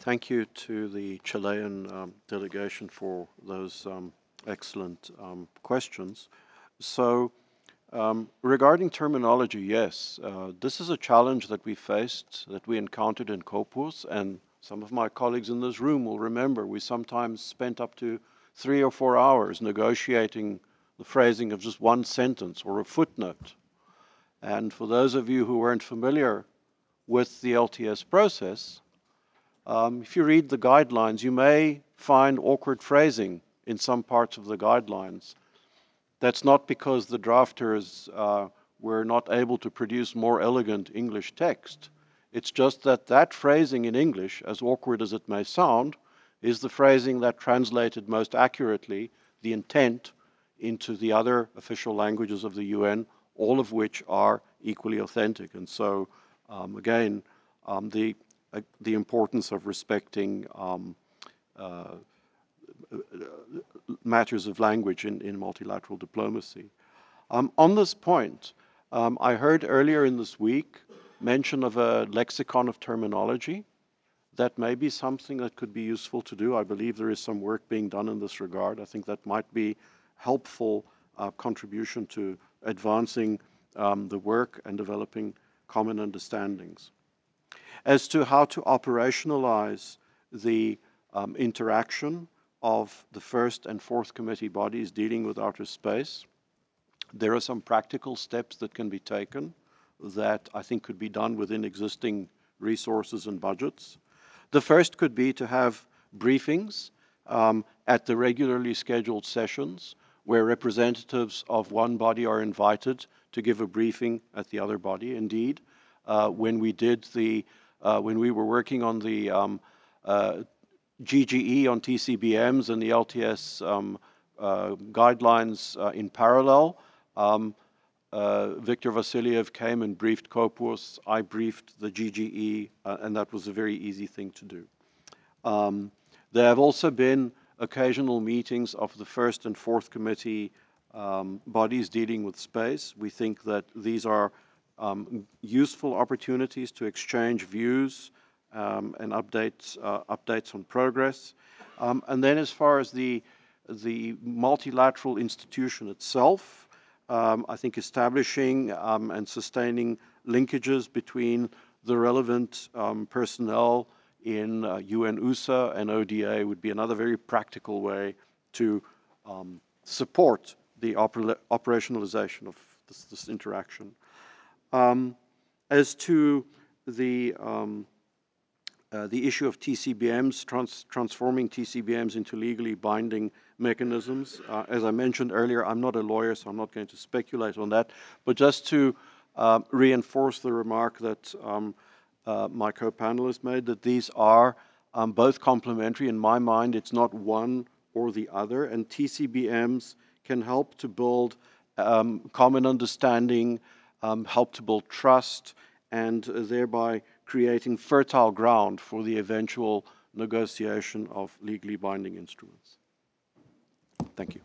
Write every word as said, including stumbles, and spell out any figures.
thank you to the Chilean um, delegation for those um, excellent um, questions. So, um, regarding terminology, yes, uh, this is a challenge that we faced, that we encountered in COPUOS, and some of my colleagues in this room will remember we sometimes spent up to three or four hours negotiating the phrasing of just one sentence or a footnote. And for those of you who weren't familiar with the L T S process, um, if you read the guidelines, you may find awkward phrasing in some parts of the guidelines. That's not because the drafters uh, were not able to produce more elegant English text. It's just that that phrasing in English, as awkward as it may sound, is the phrasing that translated most accurately the intent into the other official languages of the U N, all of which are equally authentic. And so, um, again, um, the, uh, the importance of respecting um, uh, matters of language in, in multilateral diplomacy. Um, on this point, um, I heard earlier in this week mention of a lexicon of terminology. That may be something that could be useful to do. I believe there is some work being done in this regard. I think that might be helpful uh, contribution to advancing um, the work and developing common understandings. As to how to operationalize the um, interaction of the first and fourth committee bodies dealing with outer space, there are some practical steps that can be taken that I think could be done within existing resources and budgets. The first could be to have briefings um, at the regularly scheduled sessions where representatives of one body are invited to give a briefing at the other body. Indeed, uh, when we did the, uh, when we were working on the um, uh, G G E on T C B Ms and the L T S um, uh, guidelines uh, in parallel, um, uh, Viktor Vassiliev came and briefed COPUOS, I briefed the G G E, uh, and that was a very easy thing to do. Um, there have also been occasional meetings of the first and fourth committee um, bodies dealing with space. We think that these are um, useful opportunities to exchange views um, and updates, uh, updates on progress. Um, and then as far as the, the multilateral institution itself, Um, I think establishing um, and sustaining linkages between the relevant um, personnel in uh, U N U S A and O D A would be another very practical way to um, support the oper operationalization of this, this interaction. Um, as to the um, uh, the issue of T C B Ms, trans transforming T C B Ms into legally binding mechanisms. Uh, as I mentioned earlier, I'm not a lawyer, so I'm not going to speculate on that. But just to uh, reinforce the remark that um, uh, my co-panelist made, that these are um, both complementary. In my mind, it's not one or the other, and T C B Ms can help to build um, common understanding, um, help to build trust, and uh, thereby creating fertile ground for the eventual negotiation of legally binding instruments. Thank you.